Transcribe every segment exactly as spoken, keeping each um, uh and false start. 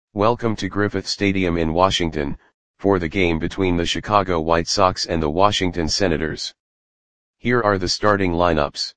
Welcome to Griffith Stadium in Washington, for the game between the Chicago White Sox and the Washington Senators. Here are the starting lineups.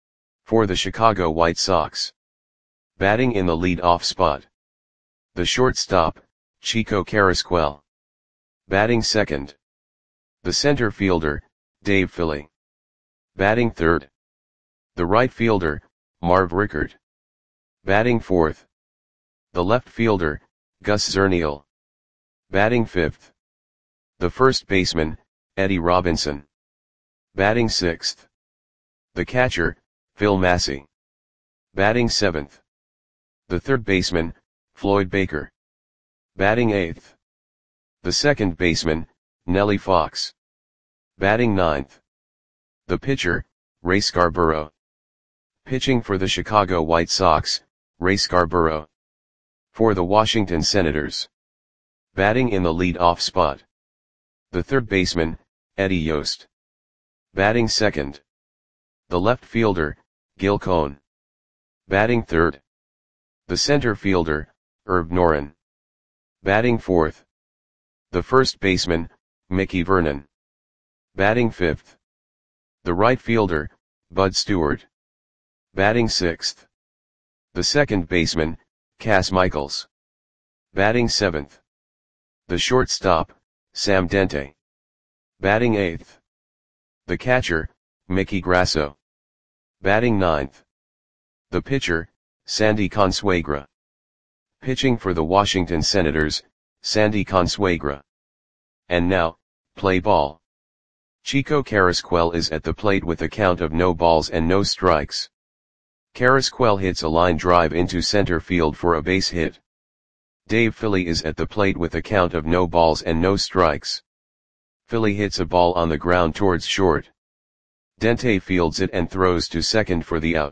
For the Chicago White Sox. Batting in the lead-off spot. The shortstop, Chico Carrasquel. Batting second. The center fielder, Dave Fili. Batting third. The right fielder, Marv Rickert. Batting fourth. The left fielder, Gus Zernial. Batting fifth. The first baseman, Eddie Robinson. Batting sixth. The catcher, Phil Massey. Batting seventh. The third baseman, Floyd Baker. Batting eighth. The second baseman, Nellie Fox. Batting ninth. The pitcher, Ray Scarborough. Pitching for the Chicago White Sox, Ray Scarborough. For the Washington Senators. Batting in the lead-off spot. The third baseman, Eddie Yost. Batting second. The left fielder, Gil Cohn. Batting third. The center fielder, Herb Noren. Batting fourth. The first baseman, Mickey Vernon. Batting fifth. The right fielder, Bud Stewart. Batting sixth. The second baseman, Cass Michaels. Batting seventh. The shortstop, Sam Dente. Batting eighth. The catcher, Mickey Grasso. Batting ninth. The pitcher, Sandy Consuegra. Pitching for the Washington Senators, Sandy Consuegra. And now, play ball. Chico Carrasquel is at the plate with a count of no balls and no strikes. Carrasquel hits a line drive into center field for a base hit. Dave Fili is at the plate with a count of no balls and no strikes. Fili hits a ball on the ground towards short. Dente fields it and throws to second for the out.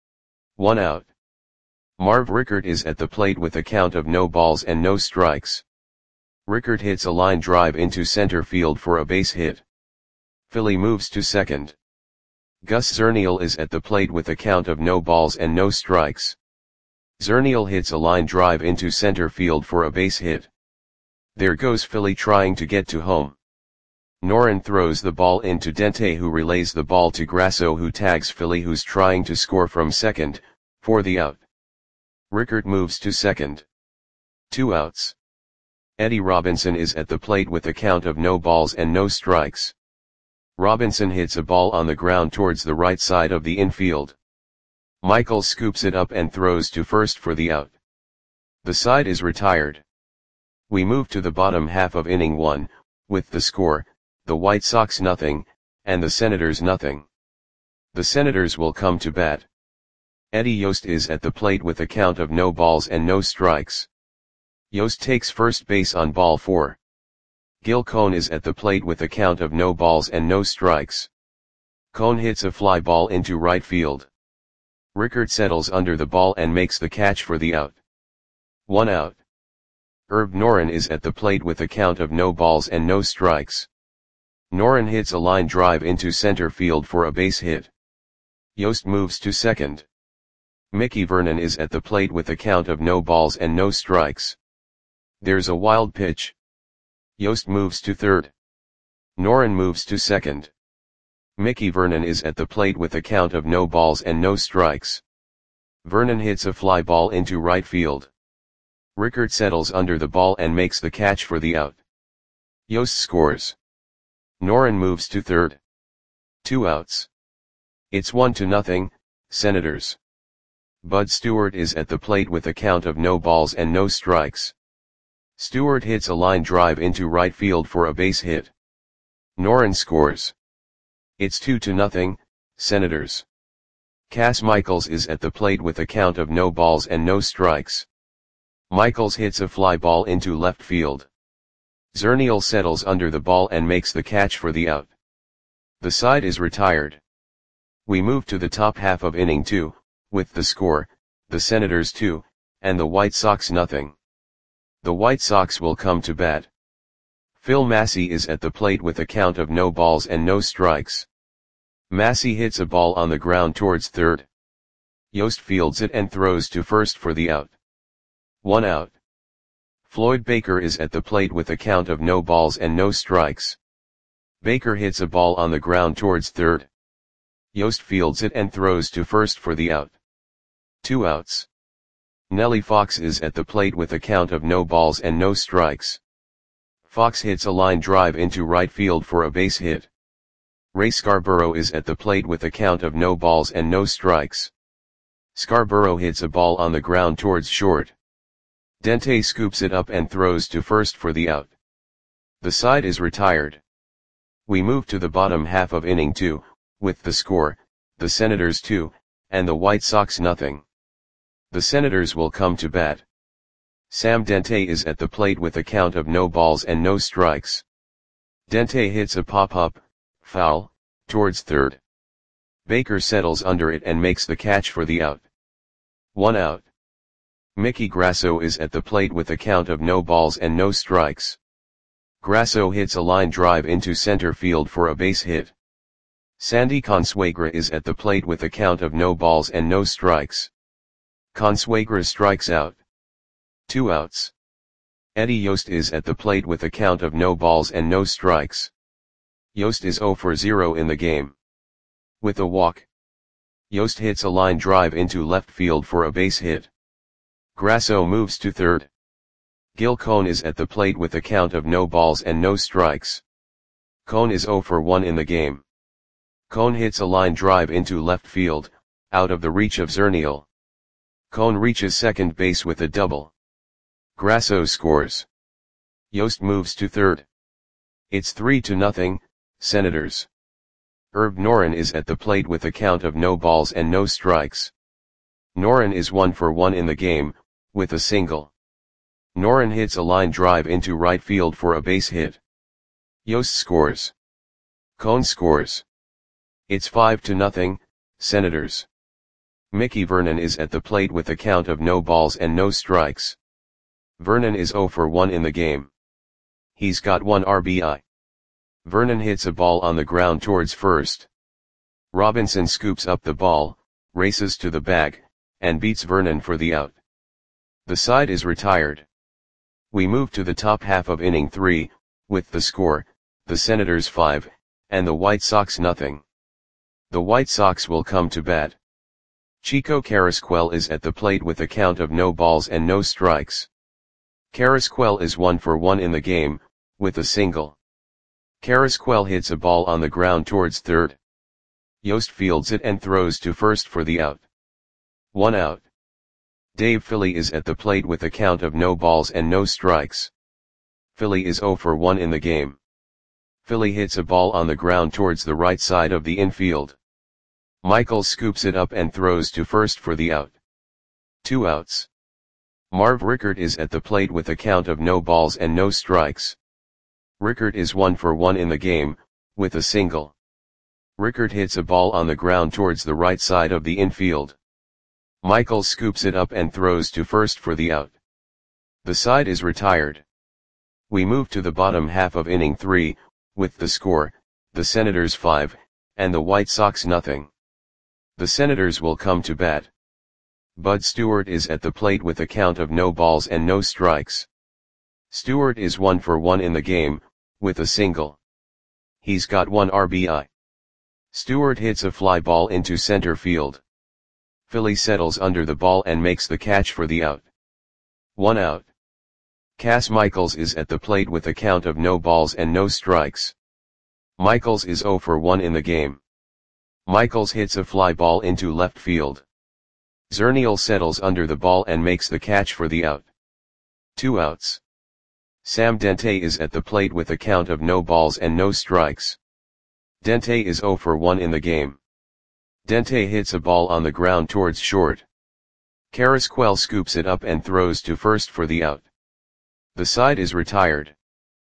One out. Marv Rickert is at the plate with a count of no balls and no strikes. Rickert hits a line drive into center field for a base hit. Fili moves to second. Gus Zernial is at the plate with a count of no balls and no strikes. Zernial hits a line drive into center field for a base hit. There goes Fili trying to get to home. Noren throws the ball into Dente, who relays the ball to Grasso, who tags Fili, who's trying to score from second, for the out. Rickert moves to second. Two outs. Eddie Robinson is at the plate with a count of no balls and no strikes. Robinson hits a ball on the ground towards the right side of the infield. Michaels scoops it up and throws to first for the out. The side is retired. We move to the bottom half of inning one, with the score, the White Sox nothing, and the Senators nothing. The Senators will come to bat. Eddie Yost is at the plate with a count of no balls and no strikes. Yost takes first base on ball four. Gil Cohn is at the plate with a count of no balls and no strikes. Cohn hits a fly ball into right field. Rickert settles under the ball and makes the catch for the out. One out. Herb Noren is at the plate with a count of no balls and no strikes. Noren hits a line drive into center field for a base hit. Yost moves to second. Mickey Vernon is at the plate with a count of no balls and no strikes. There's a wild pitch. Yost moves to third. Noren moves to second. Mickey Vernon is at the plate with a count of no balls and no strikes. Vernon hits a fly ball into right field. Rickert settles under the ball and makes the catch for the out. Yost scores. Noren moves to third. Two outs. It's one to nothing, Senators. Bud Stewart is at the plate with a count of no balls and no strikes. Stewart hits a line drive into right field for a base hit. Noren scores. It's two to nothing, Senators. Cass Michaels is at the plate with a count of no balls and no strikes. Michaels hits a fly ball into left field. Zernial settles under the ball and makes the catch for the out. The side is retired. We move to the top half of inning two, with the score, the Senators two, and the White Sox nothing. The White Sox will come to bat. Phil Massey is at the plate with a count of no balls and no strikes. Massey hits a ball on the ground towards third. Yost fields it and throws to first for the out. One out. Floyd Baker is at the plate with a count of no balls and no strikes. Baker hits a ball on the ground towards third. Yost fields it and throws to first for the out. Two outs. Nellie Fox is at the plate with a count of no balls and no strikes. Fox hits a line drive into right field for a base hit. Ray Scarborough is at the plate with a count of no balls and no strikes. Scarborough hits a ball on the ground towards short. Dente scoops it up and throws to first for the out. The side is retired. We move to the bottom half of inning two, with the score, the Senators two, and the White Sox nothing. The Senators will come to bat. Sam Dente is at the plate with a count of no balls and no strikes. Dente hits a pop-up, foul, towards third. Baker settles under it and makes the catch for the out. One out. Mickey Grasso is at the plate with a count of no balls and no strikes. Grasso hits a line drive into center field for a base hit. Sandy Consuegra is at the plate with a count of no balls and no strikes. Consuegra strikes out. Two outs. Eddie Yost is at the plate with a count of no balls and no strikes. Yost is zero for zero in the game. With a walk. Yost hits a line drive into left field for a base hit. Grasso moves to third. Gil Cone is at the plate with a count of no balls and no strikes. Cone is zero for one in the game. Cone hits a line drive into left field, out of the reach of Zernial. Cone reaches second base with a double. Grasso scores. Yost moves to third. It's three to nothing, Senators. Herb Noren is at the plate with a count of no balls and no strikes. Noren is one for one in the game, with a single. Noren hits a line drive into right field for a base hit. Yost scores. Cone scores. It's five to nothing, Senators. Mickey Vernon is at the plate with a count of no balls and no strikes. Vernon is zero for one in the game. He's got one R B I. Vernon hits a ball on the ground towards first. Robinson scoops up the ball, races to the bag, and beats Vernon for the out. The side is retired. We move to the top half of inning three, with the score, the Senators five, and the White Sox nothing. The White Sox will come to bat. Chico Carrasquel is at the plate with a count of no balls and no strikes. Carrasquel is one for one in the game, with a single. Carrasquel hits a ball on the ground towards third. Yost fields it and throws to first for the out. One out. Dave Philly is at the plate with a count of no balls and no strikes. Philly is zero for one in the game. Philly hits a ball on the ground towards the right side of the infield. Michaels scoops it up and throws to first for the out. Two outs. Marv Rickert is at the plate with a count of no balls and no strikes. Rickert is one for one in the game, with a single. Rickert hits a ball on the ground towards the right side of the infield. Michaels scoops it up and throws to first for the out. The side is retired. We move to the bottom half of inning three, with the score, the Senators five, and the White Sox nothing. The Senators will come to bat. Bud Stewart is at the plate with a count of no balls and no strikes. Stewart is one for one in the game, with a single. He's got one R B I. Stewart hits a fly ball into center field. Philly settles under the ball and makes the catch for the out. One out. Cass Michaels is at the plate with a count of no balls and no strikes. Michaels is zero for one in the game. Michaels hits a fly ball into left field. Zernial settles under the ball and makes the catch for the out. Two outs. Sam Dente is at the plate with a count of no balls and no strikes. Dente is zero for one in the game. Dente hits a ball on the ground towards short. Carrasquel scoops it up and throws to first for the out. The side is retired.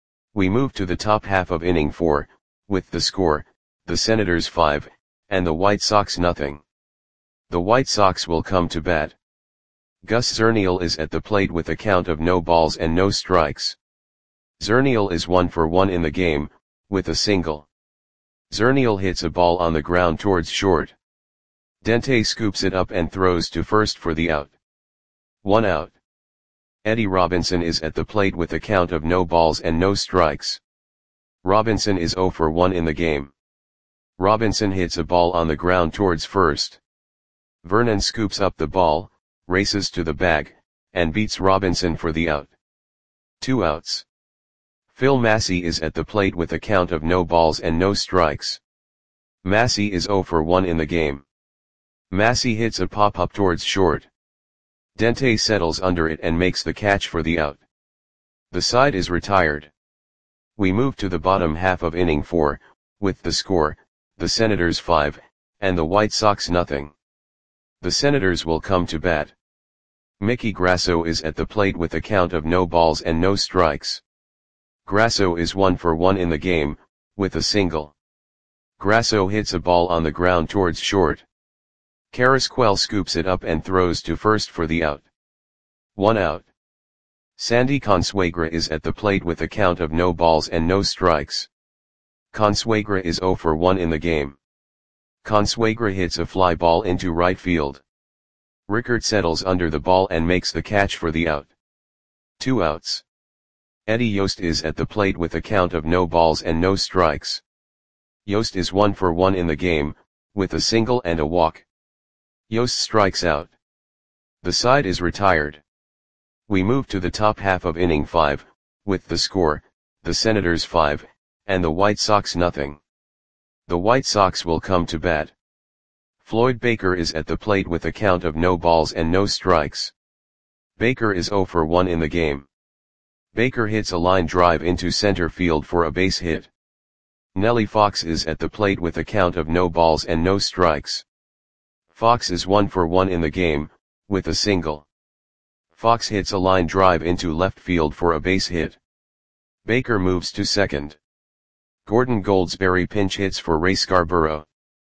We move to the top half of inning four, with the score, the Senators five, and the White Sox nothing. The White Sox will come to bat. Gus Zernial is at the plate with a count of no balls and no strikes. Zernial is one for one in the game, with a single. Zernial hits a ball on the ground towards short. Dente scoops it up and throws to first for the out. One out. Eddie Robinson is at the plate with a count of no balls and no strikes. Robinson is zero for one in the game. Robinson hits a ball on the ground towards first. Vernon scoops up the ball, races to the bag, and beats Robinson for the out. Two outs. Phil Massey is at the plate with a count of no balls and no strikes. Massey is zero for one in the game. Massey hits a pop-up towards short. Dente settles under it and makes the catch for the out. The side is retired. We move to the bottom half of inning four, with the score, the Senators five, and the White Sox nothing. The Senators will come to bat. Mickey Grasso is at the plate with a count of no balls and no strikes. Grasso is one for one in the game, with a single. Grasso hits a ball on the ground towards short. Carrasquel scoops it up and throws to first for the out. One out. Sandy Consuegra is at the plate with a count of no balls and no strikes. Consuegra is zero for one in the game. Consuegra hits a fly ball into right field. Rickert settles under the ball and makes the catch for the out. Two outs. Eddie Yost is at the plate with a count of no balls and no strikes. Yost is one for one in the game, with a single and a walk. Yost strikes out. The side is retired. We move to the top half of inning five, with the score, the Senators five, and the White Sox nothing. The White Sox will come to bat. Floyd Baker is at the plate with a count of no balls and no strikes. Baker is zero for one in the game. Baker hits a line drive into center field for a base hit. Nellie Fox is at the plate with a count of no balls and no strikes. Fox is one for one in the game, with a single. Fox hits a line drive into left field for a base hit. Baker moves to second. Gordon Goldsberry pinch hits for Ray Scarborough.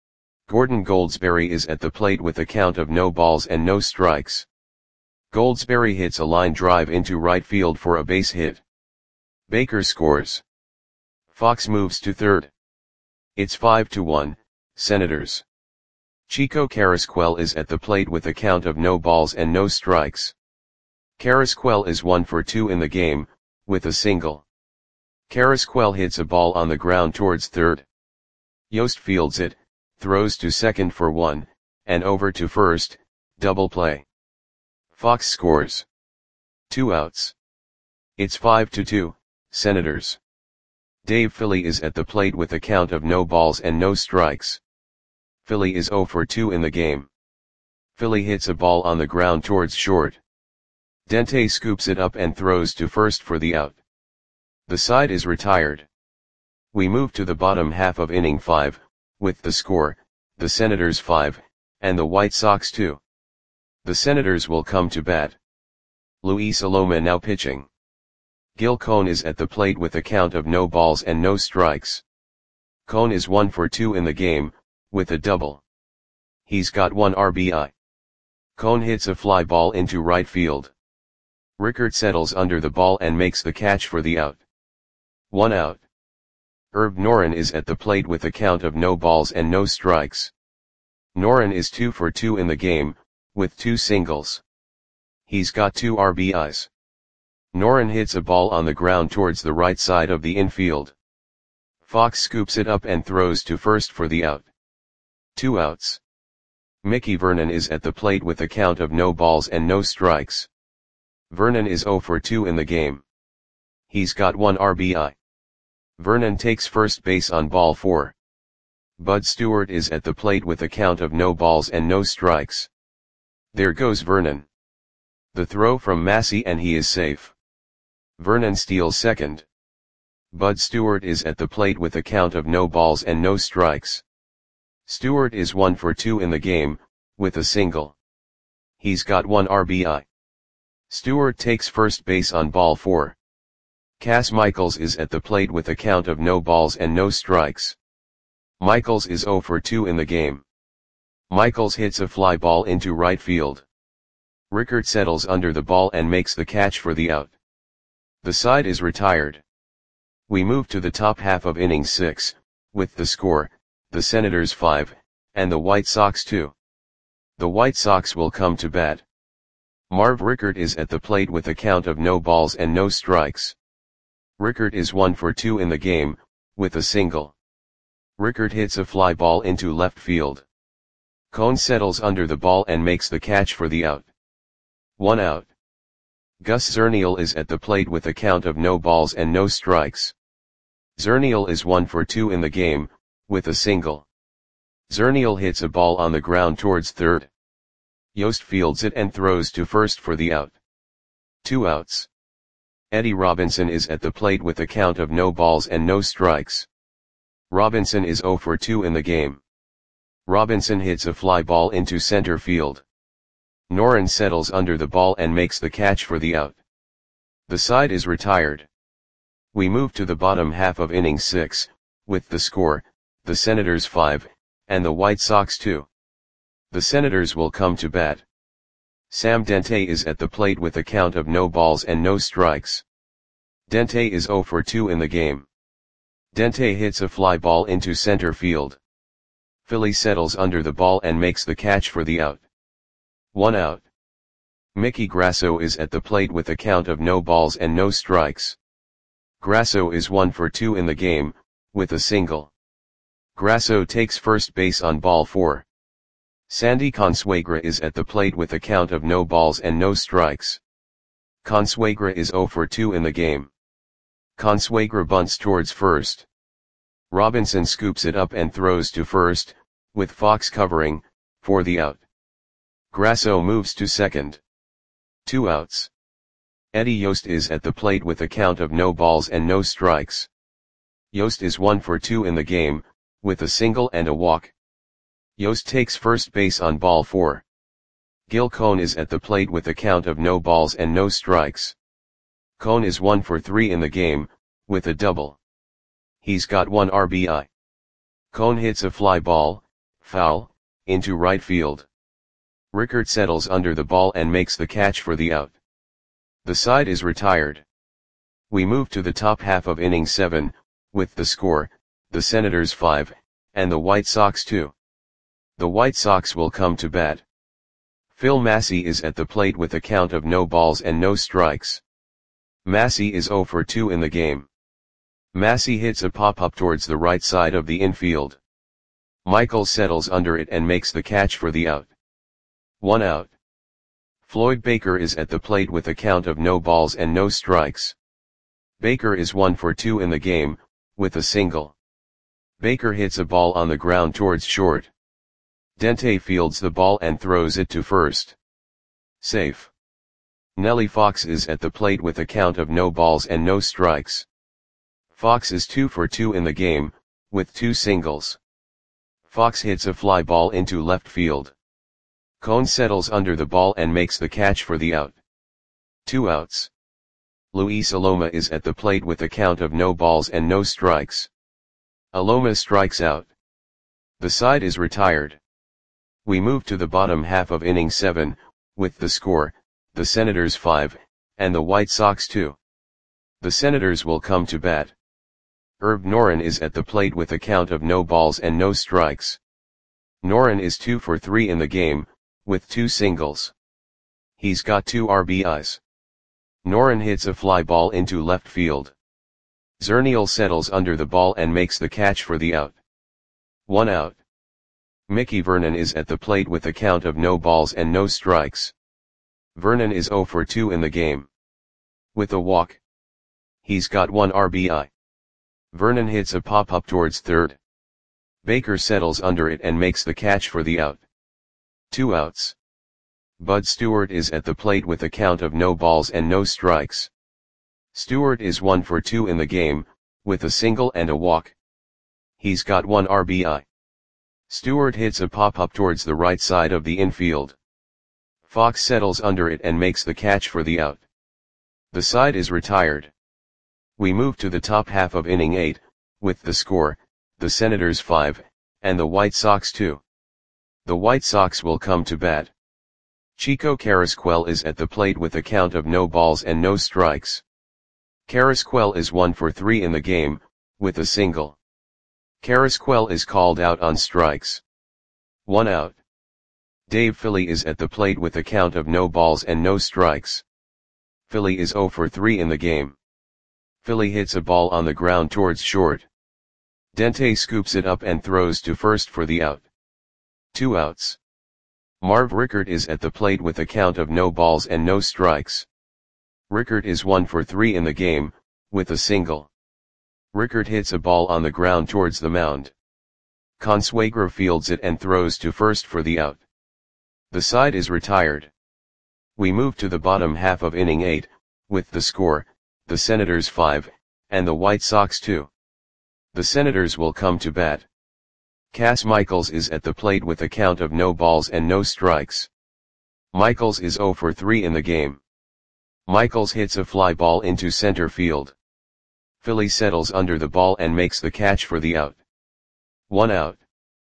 Gordon Goldsberry is at the plate with a count of no balls and no strikes. Goldsberry hits a line drive into right field for a base hit. Baker scores. Fox moves to third. It's five to one, Senators. Chico Carrasquel is at the plate with a count of no balls and no strikes. Carrasquel is one for two in the game, with a single. Carrasquel hits a ball on the ground towards third. Yost fields it, throws to second for one, and over to first, double play. Fox scores. Two outs. It's five to two, Senators. Dave Philly is at the plate with a count of no balls and no strikes. Philly is zero for two in the game. Philly hits a ball on the ground towards short. Dente scoops it up and throws to first for the out. The side is retired. We move to the bottom half of inning five, with the score, the Senators five, and the White Sox two. The Senators will come to bat. Luis Aloma now pitching. Gil Cone is at the plate with a count of no balls and no strikes. Cone is one for two in the game, with a double. He's got one R B I. Cone hits a fly ball into right field. Rickert settles under the ball and makes the catch for the out. One out. Herb Noren is at the plate with a count of no balls and no strikes. Noren is two for two in the game, with two singles. He's got two R B Is. Noren hits a ball on the ground towards the right side of the infield. Fox scoops it up and throws to first for the out. Two outs. Mickey Vernon is at the plate with a count of no balls and no strikes. Vernon is zero for two in the game. He's got one R B I. Vernon takes first base on ball four. Bud Stewart is at the plate with a count of no balls and no strikes. There goes Vernon. The throw from Massey and he is safe. Vernon steals second. Bud Stewart is at the plate with a count of no balls and no strikes. Stewart is one for two in the game, with a single. He's got one R B I. Stewart takes first base on ball four. Cass Michaels is at the plate with a count of no balls and no strikes. Michaels is zero for two in the game. Michaels hits a fly ball into right field. Rickert settles under the ball and makes the catch for the out. The side is retired. We move to the top half of inning six, with the score, the Senators five, and the White Sox two. The White Sox will come to bat. Marv Rickert is at the plate with a count of no balls and no strikes. Rickert is one for two in the game, with a single. Rickert hits a fly ball into left field. Cone settles under the ball and makes the catch for the out. One out. Gus Zernial is at the plate with a count of no balls and no strikes. Zernial is one for two in the game, with a single. Zernial hits a ball on the ground towards third. Yost fields it and throws to first for the out. Two outs. Eddie Robinson is at the plate with a count of no balls and no strikes. Robinson is zero for two in the game. Robinson hits a fly ball into center field. Noren settles under the ball and makes the catch for the out. The side is retired. We move to the bottom half of inning six, with the score, the Senators five, and the White Sox two. The Senators will come to bat. Sam Dente is at the plate with a count of no balls and no strikes. Dente is zero for two in the game. Dente hits a fly ball into center field. Philly settles under the ball and makes the catch for the out. One out. Mickey Grasso is at the plate with a count of no balls and no strikes. Grasso is one for two in the game, with a single. Grasso takes first base on ball four. Sandy Consuegra is at the plate with a count of no balls and no strikes. Consuegra is zero for two in the game. Consuegra bunts towards first. Robinson scoops it up and throws to first, with Fox covering, for the out. Grasso moves to second. Two outs. Eddie Yost is at the plate with a count of no balls and no strikes. Yost is one for two in the game, with a single and a walk. Yost takes first base on ball four. Gil Cone is at the plate with a count of no balls and no strikes. Cone is one for three in the game, with a double. He's got one R B I. Cone hits a fly ball, foul, into right field. Rickert settles under the ball and makes the catch for the out. The side is retired. We move to the top half of inning seven, with the score, the Senators five, and the White Sox two. The White Sox will come to bat. Phil Massey is at the plate with a count of no balls and no strikes. Massey is zero for two in the game. Massey hits a pop-up towards the right side of the infield. Michael settles under it and makes the catch for the out. One out. Floyd Baker is at the plate with a count of no balls and no strikes. Baker is one for two in the game, with a single. Baker hits a ball on the ground towards short. Dente fields the ball and throws it to first. Safe. Nellie Fox is at the plate with a count of no balls and no strikes. Fox is two for two in the game, with two singles. Fox hits a fly ball into left field. Cone settles under the ball and makes the catch for the out. Two outs. Luis Aloma is at the plate with a count of no balls and no strikes. Aloma strikes out. The side is retired. We move to the bottom half of inning seven, with the score, the Senators five, and the White Sox two. The Senators will come to bat. Herb Noren is at the plate with a count of no balls and no strikes. Noren is two for three in the game, with two singles. He's got two R B Is. Noren hits a fly ball into left field. Zernial settles under the ball and makes the catch for the out. One out. Mickey Vernon is at the plate with a count of no balls and no strikes. Vernon is zero for two in the game. With a walk. He's got one R B I. Vernon hits a pop-up towards third. Baker settles under it and makes the catch for the out. Two outs. Bud Stewart is at the plate with a count of no balls and no strikes. Stewart is one for two in the game, with a single and a walk. He's got one R B I. Stewart hits a pop-up towards the right side of the infield. Fox settles under it and makes the catch for the out. The side is retired. We move to the top half of inning eight, with the score, the Senators five, and the White Sox two. The White Sox will come to bat. Chico Carrasquel is at the plate with a count of no balls and no strikes. Carrasquel is one for three in the game, with a single. Carrasquel is called out on strikes. One out. Dave Philly is at the plate with a count of no balls and no strikes. Philly is zero for three in the game. Philly hits a ball on the ground towards short. Dente scoops it up and throws to first for the out. Two outs. Marv Rickert is at the plate with a count of no balls and no strikes. Rickert is one for three in the game, with a single. Rickert hits a ball on the ground towards the mound. Consuegra fields it and throws to first for the out. The side is retired. We move to the bottom half of inning eight, with the score, the Senators five, and the White Sox two. The Senators will come to bat. Cas Michaels is at the plate with a count of no balls and no strikes. Michaels is zero for three in the game. Michaels hits a fly ball into center field. Philly settles under the ball and makes the catch for the out. One out.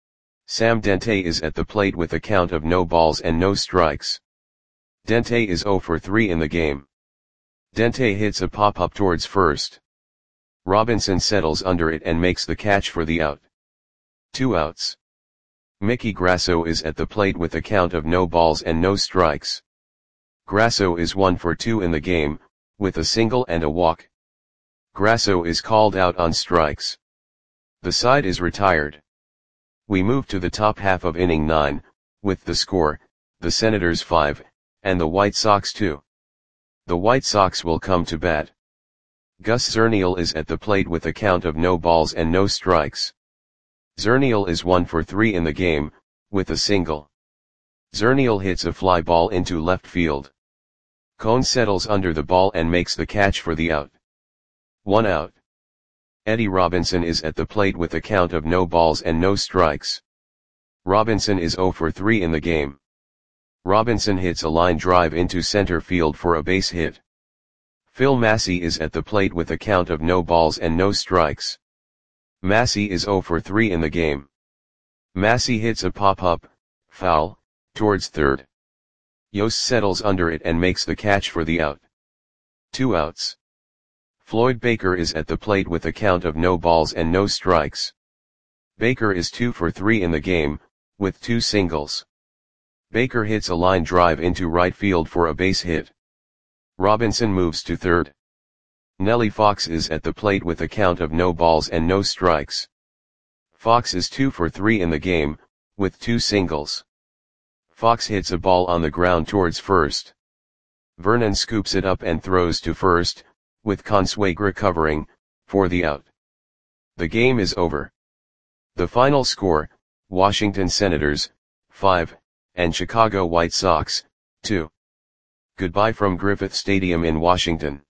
Sam Dente is at the plate with a count of no balls and no strikes. Dente is zero for three in the game. Dente hits a pop-up towards first. Robinson settles under it and makes the catch for the out. Two outs. Mickey Grasso is at the plate with a count of no balls and no strikes. Grasso is one for two in the game, with a single and a walk. Grasso is called out on strikes. The side is retired. We move to the top half of inning nine, with the score, the Senators five, and the White Sox two. The White Sox will come to bat. Gus Zernial is at the plate with a count of no balls and no strikes. Zernial is one for three in the game, with a single. Zernial hits a fly ball into left field. Cone settles under the ball and makes the catch for the out. One out. Eddie Robinson is at the plate with a count of no balls and no strikes. Robinson is zero for three in the game. Robinson hits a line drive into center field for a base hit. Phil Massey is at the plate with a count of no balls and no strikes. Massey is zero for three in the game. Massey hits a pop-up, foul, towards third. Yost settles under it and makes the catch for the out. Two outs. Floyd Baker is at the plate with a count of no balls and no strikes. Baker is two for three in the game, with two singles. Baker hits a line drive into right field for a base hit. Robinson moves to third. Nellie Fox is at the plate with a count of no balls and no strikes. Fox is two for three in the game, with two singles. Fox hits a ball on the ground towards first. Vernon scoops it up and throws to first, with Consuegra covering, for the out. The game is over. The final score, Washington Senators, five, and Chicago White Sox, two. Goodbye from Griffith Stadium in Washington.